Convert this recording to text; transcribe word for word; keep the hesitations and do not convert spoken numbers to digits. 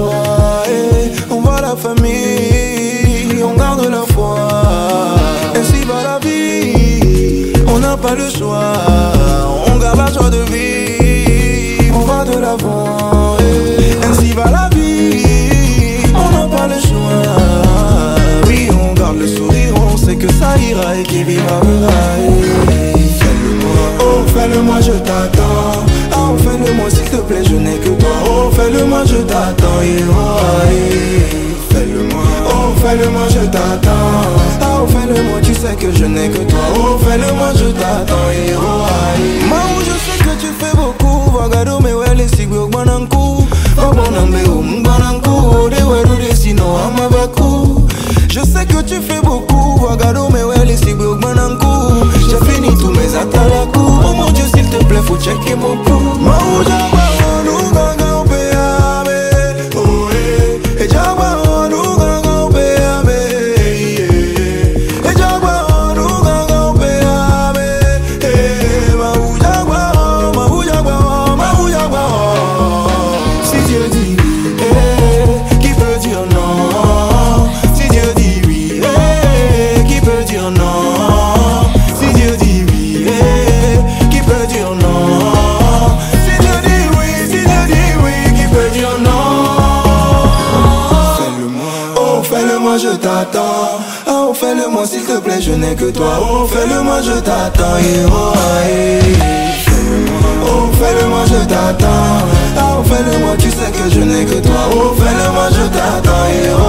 toi. Et on voit la famille, on garde la foi. Ainsi va la vie, on n'a pas le choix. On garde la joie de vivre, on va de l'avant. Et ainsi va la vie, on n'a pas le choix. Oui, on garde le sourire, on sait que ça ira et qui vivra verra. Oh, fais-le-moi, je t'attends. Oh, fais-le-moi, s'il te plaît, je n'ai que toi. Oh, fais-le-moi, je t'attends. Yeah, oh, yeah. Fais-le-moi. Oh, fais-le-moi, je t'attends. Oh, fais-le-moi, tu sais que je n'ai que toi. Oh, fais-le-moi, je t'attends. Yeah, oh, yeah. Maman, je sais que tu fais beaucoup. Vagado, mais ouais, les sigos, banankou. Oh, banambe, oh, banankou. De weru, de sino, amabaku. Je sais que tu fais beaucoup. Vagado, mais ouais, les sigos, banankou. J'ai fini tous mes atalakou. Oh mon Dieu, s'il te plaît, faut checker mon pouls. Maouja, nous ganga au P A B. Oh eh, et Jabba, nous ganga au P A B. Et Jabba, nous ganga au P A B. Eh, Maouja, Maouja, Maouja. Si Dieu dit oui, eh, qui peut dire non? Si Dieu dit oui, eh, qui peut dire non? Si Dieu dit oui, eh, qui peut dire non? Si Dieu dit oui, si Dieu dit oui, qui peut dire non? Fais-le-moi, oh fais-le-moi, je t'attends. Oh fais-le-moi, s'il te plaît, je n'ai que toi. Oh fais-le-moi, je t'attends. Yeah, oh, yeah. Fais-le-moi, oh fais-le-moi, je t'attends. Oh fais-le-moi, tu sais que je n'ai que toi. Oh fais-le-moi, je t'attends. Yeah,